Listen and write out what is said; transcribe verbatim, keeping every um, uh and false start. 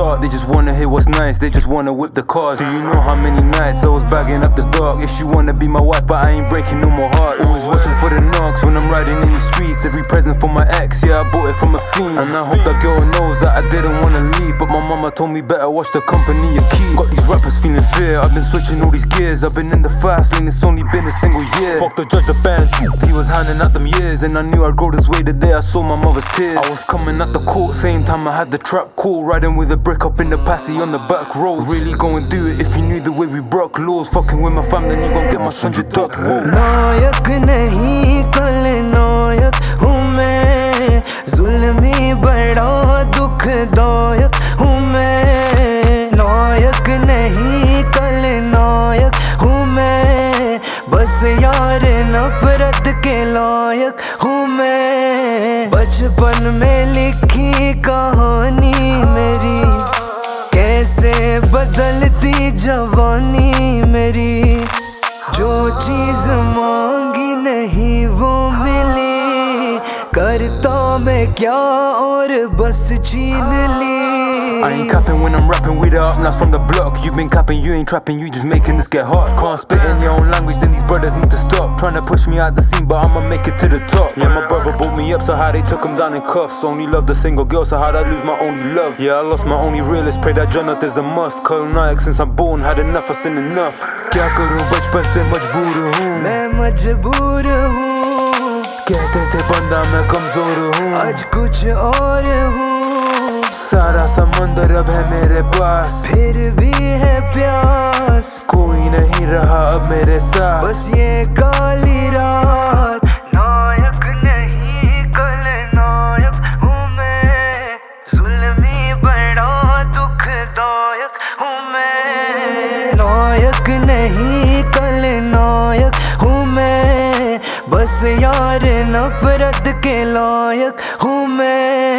start. They just wanna hear what's nice, they just wanna whip the cars. Do you know how many nights I was bagging up the dark? Yes, you wanna be my wife, but I ain't breaking no more hearts. Always watching for the knocks when I'm riding in the streets. Every present for my ex, yeah, I bought it from a fiend. And I hope that girl knows that I didn't wanna leave, but my mama told me better watch the company you keep. Got these rappers feeling fear, I've been switching all these gears. I've been in the fast lane, it's only been a single year. Fuck the judge, the band, he was handing out them years. And I knew I'd grow this way the day I saw my mother's tears. I was coming at the court, same time I had the trap call. Riding with a brick up in the passy on the back road. Really go and do it if you knew the way we broke laws. Fucking with my fam, then you gon' get my son your duck. नायक नहीं खलनायक हूँ मैं, जुल्मी बड़ा दुखदायक हूँ मैं। नायक नहीं खलनायक हूँ मैं, बस यार नफरत के लायक हूँ मैं। बचपन में लिखी कहानी मेरी, कैसे बदलती जवानी मेरी। जो चीज मांगी नहीं वो मिली, करता मैं क्या और बस छीन ली। I ain't capping when I'm rapping with the up, now from the block. You been capping, you ain't trapping, you just making this get hot. Can't spit in your own language, then these brothers need to stop. Tryna push me out the scene, but I'ma make it to the top. Yeah, my brother brought me up, so how they took him down in cuffs. Only loved a single girl, so how'd I lose my only love? Yeah, I lost my only realist, pray that Jonathan is a must. Khलनायक since I'm born, had enough, I seen enough. क्या करूं बचपन से मजबूर हूँ, मैं मजबूर हूँ। कहते थे बंदा मैं कमजोर हूँ, आज कुछ और हूँ। सारा समंदर अब है मेरे पास, फिर भी है प्यास। कोई नहीं रहा अब मेरे साथ, बस ये काली रात। नायक नहीं खलनायक हूँ मैं, जुल्मी बड़ा दुखदायक हूँ मैं। नायक नहीं खलनायक हूँ मैं, बस यार नफरत के लायक हूँ मैं।